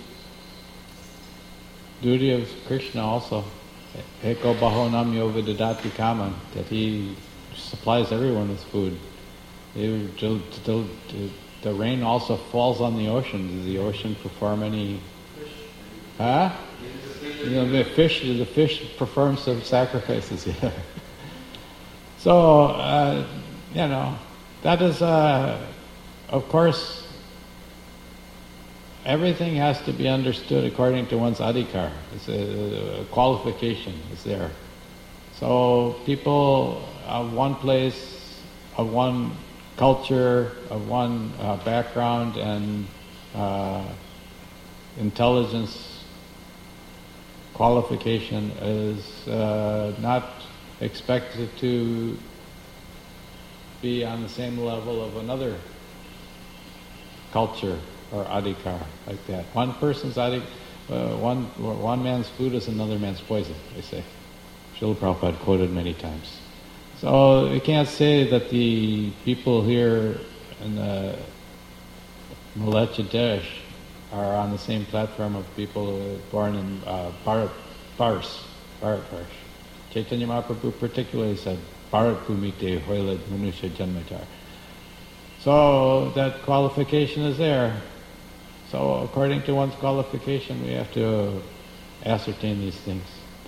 duty of Krishna also. Eko baho namyo vidadati kaman, that he supplies everyone with food. The, the, the rain also falls on the ocean. Does the ocean perform any... Huh? You know, the fish, the fish performs some sacrifices. Yeah. So, uh, you know, that is, uh, of course, everything has to be understood according to one's adhikar. It's a, a qualification is there. So people of one place, of one culture, of one uh, background and uh, intelligence qualification is uh, not expected to be on the same level of another culture or adhikar, like that. One person's adhikar, uh, one one man's food is another man's poison, they say. Srila Prabhupada quoted many times. So we can't say that the people here in the Bangladesh are on the same platform of people born in uh, Bharat, Bars, Bharatvarsh. Chaitanya Mahaprabhu particularly said, Bharat Bhumite Hoilad Manusha Janmatar. So that qualification is there. So according to one's qualification, we have to ascertain these things.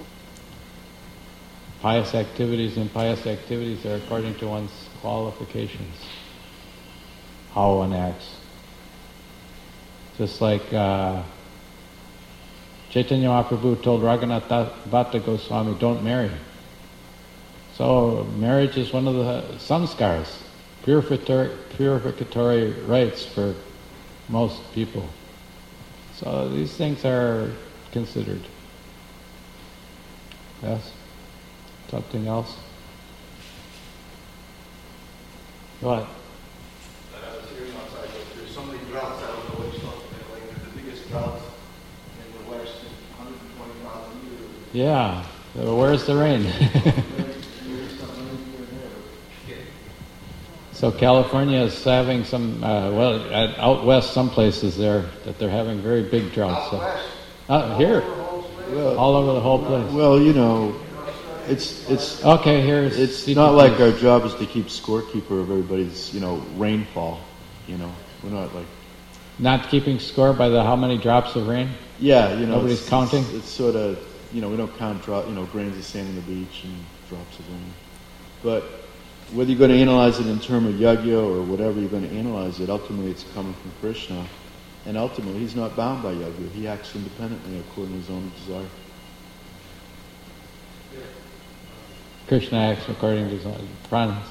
Pious activities and pious activities are according to one's qualifications. How one acts. Just like uh, Chaitanya Mahaprabhu told Raghunath Bhatta Goswami, don't marry. So marriage is one of the samskars, purificatory, purificatory rites for most people. So these things are considered. Yes? Something else? What? There's so many droughts, I don't know what you're talking about. Like the biggest drought in the West in one hundred twenty thousand years. Yeah. Where's the rain? So California is having some, uh, well, at, out west, some places there that they're having very big droughts. Out west? Uh, here, Well, all over the whole place. Well, you know, it's it's Okay, here's it's C P not P. like our job is to keep scorekeeper of everybody's, you know, rainfall. You know, we're not like Not keeping score by the how many drops of rain. yeah, you know, Nobody's it's, counting? It's, it's sort of, you know, we don't count drop, you know, grains of sand on the beach and drops of rain. But whether you're going to analyze it in terms of yajna or whatever you're going to analyze it, ultimately it's coming from Krishna, and ultimately he's not bound by yajna. He acts independently according to his own desire. Krishna acts according to his own plans.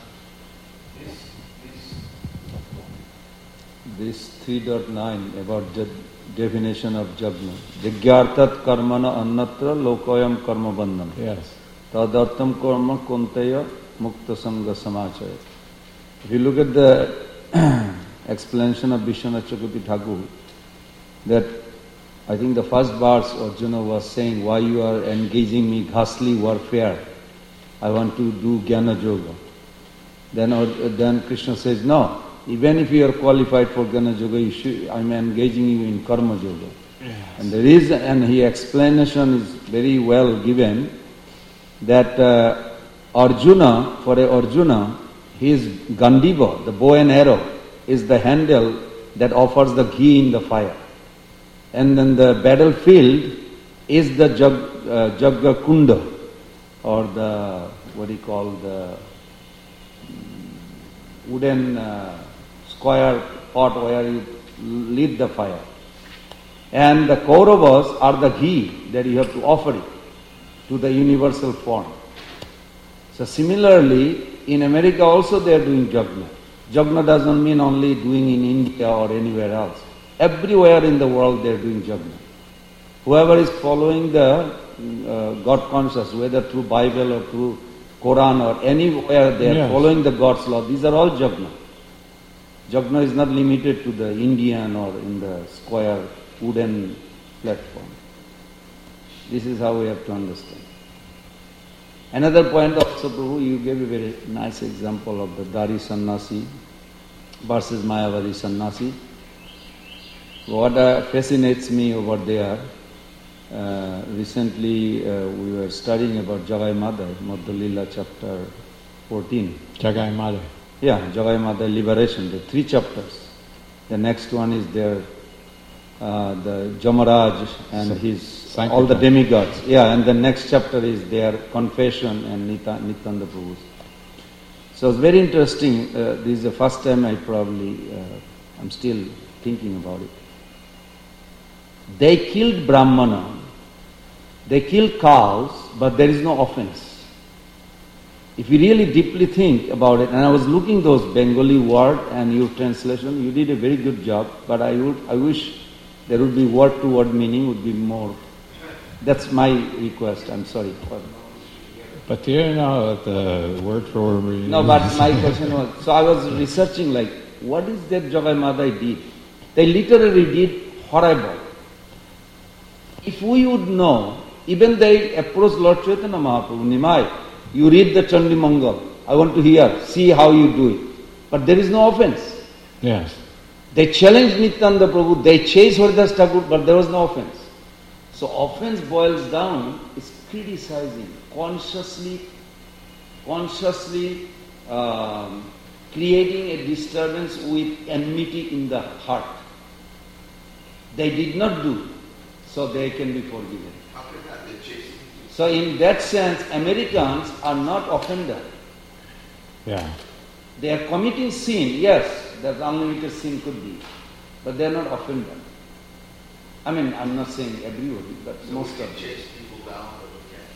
This three point nine about the definition of jagna. Jigyartat karmana annatra lokayam karma bandham. Yes. Tadartam karma kuntaya mukta sangha samachaya. If you look at the explanation of Vishwanath Chakravarti Thakur, that I think the first verse Arjuna was saying, why you are engaging me ghastly warfare? I want to do Jnana Yoga. Then, uh, then Krishna says, no, even if you are qualified for Jnana Yoga, you should, I'm engaging you in Karma Yoga. Yes. And there is, and his explanation is very well given, that uh, Arjuna, for a Arjuna, his Gandiva, the bow and arrow, is the handle that offers the ghee in the fire. And then the battlefield is the jag, uh, Jagga Kunda, or the, what do you call, the wooden uh, square pot where you lit the fire. And the Kauravas are the ghee that you have to offer it to the universal form. So similarly, in America also they are doing Jagna. Jagna doesn't mean only doing in India or anywhere else. Everywhere in the world they are doing Jagna. Whoever is following the uh, God conscious, whether through Bible or through Quran or anywhere they are Yes. following the God's law, these are all Jagna. Jagna is not limited to the Indian or in the square wooden platform. This is how we have to understand. Another point also, Prabhu, you gave a very nice example of the Dari Sannyasi versus Mayavadi Sannyasi. What uh, fascinates me over there, uh, recently uh, we were studying about Jagai Madai, Madhya Lila chapter fourteen. Jagai Mother. Yeah, Jagai Madai Liberation, the three chapters. The next one is there, uh, the Jamaraj and his, all the demigods. Yeah, and the next chapter is their confession and Nita, Nityananda Prabhu's. So it's very interesting. Uh, this is the first time I probably, uh, I'm still thinking about it. They killed Brahmana, they killed cows, but there is no offense. If you really deeply think about it, and I was looking those Bengali word and your translation, you did a very good job, but I would, I wish there would be word to word meaning would be more. That's my request, I'm sorry. But do you know the word for word? No, but my question was, so I was researching like, what is that Jagai Madai did? They literally did horrible. If we would know, even they approached Lord Chaitanya Mahaprabhu, Nimai, you read the Chandi Mangal, I want to hear, see how you do it. But there is no offense. Yes. They challenged Nityananda Prabhu, they chased Haridas Thakur, but there was no offense. So offense boils down is criticizing, consciously, consciously um, creating a disturbance with enmity in the heart. They did not do, so they can be forgiven. How could that be chasing? So in that sense, Americans are not offender. Yeah. They are committing sin, yes, that unlimited sin could be, but they are not offender. I mean, I'm not saying everybody, but So most we of can them. chase people down, but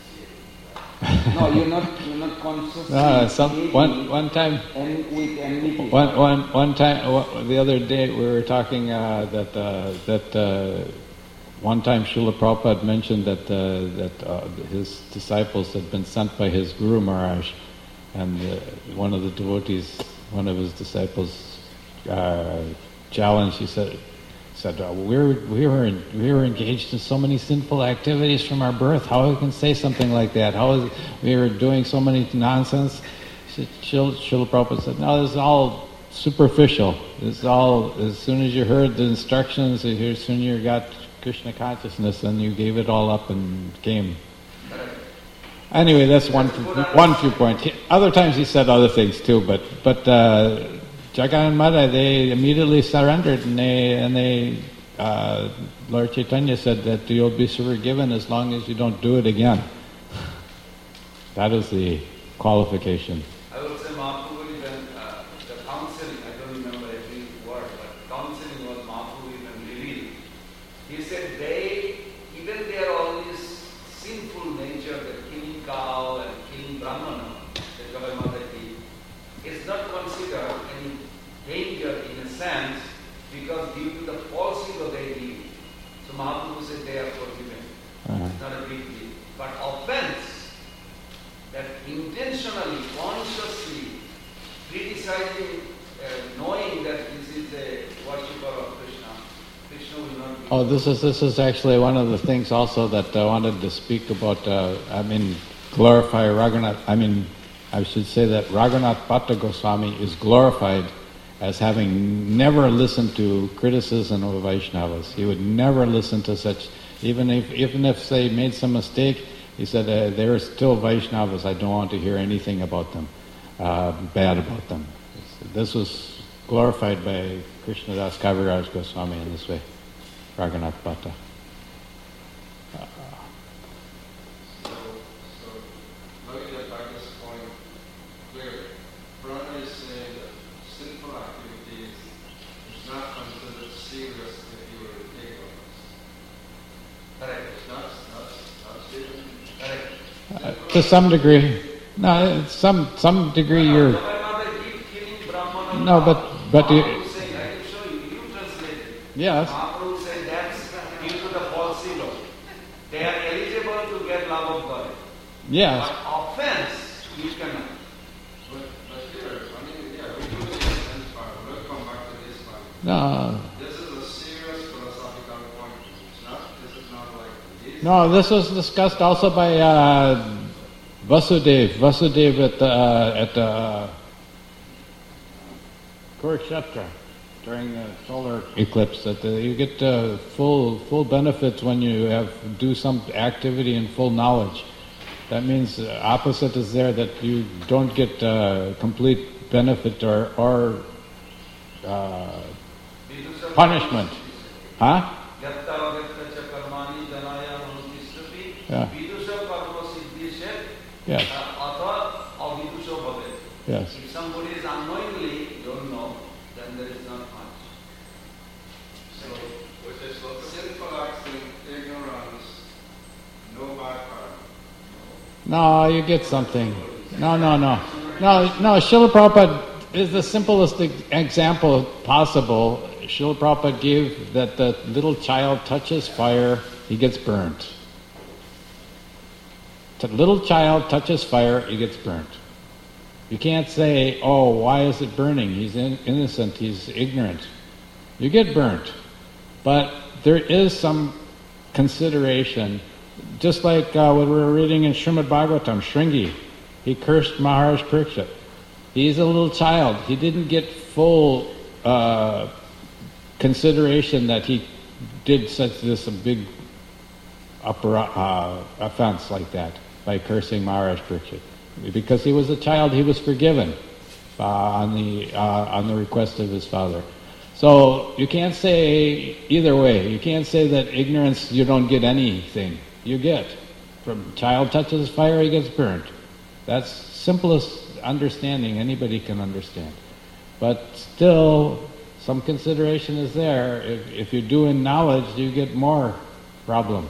we can't see it. No, you're not, you're not consciously No, some, creating one, one time, and with enmity. one, one, one time, one- the other day we were talking uh, that, uh, that uh, one time Srila Prabhupada mentioned that, uh, that uh, his disciples had been sent by his Guru Maharaj, and uh, one of the devotees, one of his disciples uh, challenged, he said, said, uh, we were we were in, we were engaged in so many sinful activities from our birth. How we can say something like that? How is we were doing so many nonsense? Srila Srila Prabhupada said, no, this is all superficial. This is all. As soon as you heard the instructions, as soon as you got Krishna consciousness, and you gave it all up and came. Anyway, that's one one viewpoint. He- Other times he said other things too, but but. Uh, Jagai and Madai, they immediately surrendered, and they and they uh, Lord Chaitanya said that you'll be forgiven as long as you don't do it again. That is the qualification. I would say Mahaprabhu even, uh, the counseling, I don't remember every word, but counseling was Mahaprabhu even revealed. He said they, even their all this sinful nature, the killing cow and killing Brahmana, the Jagai Madai did, is not considered any danger in a sense because due to the false ego they live. So Mahaprabhu said they are forgiven. Uh-huh. It's not a big deal. But offense, that intentionally, consciously criticizing, uh, knowing that this is a worshipper of Krishna, Krishna will not be. Oh, this is this is actually one of the things also that I wanted to speak about. Uh, I mean, glorify Raghunath. I mean, I should say that Raghunath Bhatta Goswami is glorified as having never listened to criticism of Vaishnavas. He would never listen to such, even if even if they made some mistake, he said, uh, they're still Vaishnavas, I don't want to hear anything about them, uh, bad about them. This was glorified by Krishnadas Kaviraj Goswami in this way, Raghunath Bhatta. So, so looking at Bhakti's point clearly, Brahma is saying that sinful activities is not considered serious if you were to take on this. Correct. It's not, not, not serious. Correct. Uh, to some degree, no, some some degree you're. Jagai Madai did killing Brahmana. No, but but you, Mahaprabhu saying, I can show you, you translated. yes. Mahaprabhu said that's due to the false ego. They are eligible to get love of God. Yes. But offense, you cannot. But, but here, I mean, yeah, we do this sense part. We'll come back to this part. No. This is a serious philosophical point. It's not, this is not like this. No, this was discussed also by uh, Vasudev. Vasudev at the, uh, at the uh, Kurukshetra during the solar eclipse. That the, you get uh, full full benefits when you have do some activity in full knowledge. That means the opposite is there, that you don't get uh, complete benefit or or uh, punishment. Huh? Yeah. Yes. Yes. If somebody is unknowingly don't know, then there is not much. So, with this look, sinful acts in ignorance, no bad karma. No, you get something. No, no, no. No, no, Srila Prabhupada is the simplest e- example possible. Srila Prabhupada gave that the little child touches fire, he gets burnt. The little child touches fire, he gets burnt. You can't say, oh, why is it burning? He's in- innocent, he's ignorant. You get burnt. But there is some consideration. Just like uh, what we were reading in Srimad Bhagavatam, Shringi, he cursed Maharaj Parikshit. He's a little child. He didn't get full uh, consideration that he did such this a big upper, uh, offense like that by cursing Maharaj Parikshit. Because he was a child, he was forgiven uh, on the uh, on the request of his father. So you can't say either way. You can't say that ignorance you don't get anything. You get. From child touches fire, he gets burnt. That's simplest understanding anybody can understand. But still, some consideration is there. If, if you do in knowledge, you get more problem.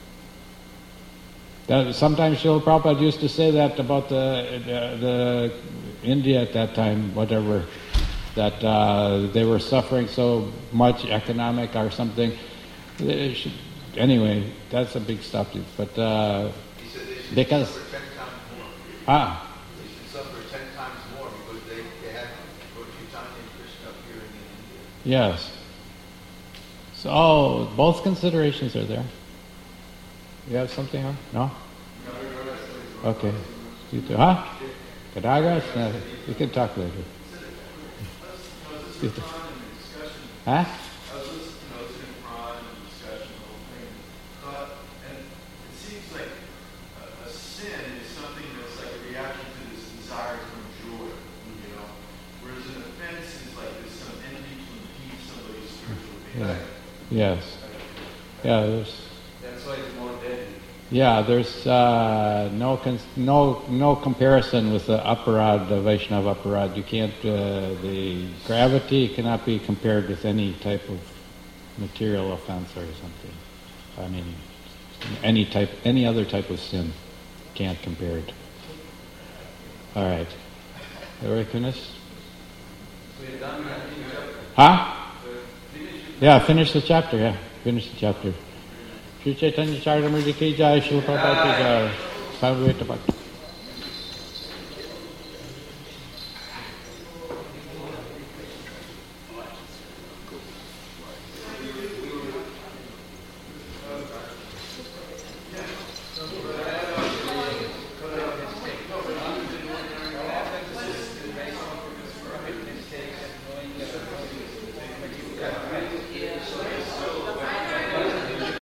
That, sometimes Srila Prabhupada used to say that about the, the, the India at that time, whatever, that uh, they were suffering so much, economic or something. They should, anyway, that's a big subject. But uh, He said they should because suffer ten times more. ah, They should suffer ten times more because they, they had Lord Chaitanya and Krishna appearing in India. yes. So oh, both considerations are there. You have something on? No? Okay. You too. Huh? Kadagas? No, we can talk later. You too. Huh? I was listening, you know, listening to Ron and the discussion, the whole thing. Thought, and it seems like a, a sin is something that's like a reaction to this desire to enjoy, you know. Whereas an offense is like there's some envy to impede somebody's spiritual being. Yeah. Yes. Yeah, there's That's why it's more deadly. yeah, there's uh, no cons- no no comparison with the aparad, the Vaishnava aparad. You can't uh, the gravity cannot be compared with any type of material offense or something. I mean, any type, any other type of sin can't compare it. All right, are we finished? We're done with the chapter. Huh? Finish it. Yeah, finish the chapter. Yeah, finish the chapter. Shri Chaitanya Charitamrita ki jai, Srila Prabhupada ki jai, Sarveta Bhakti.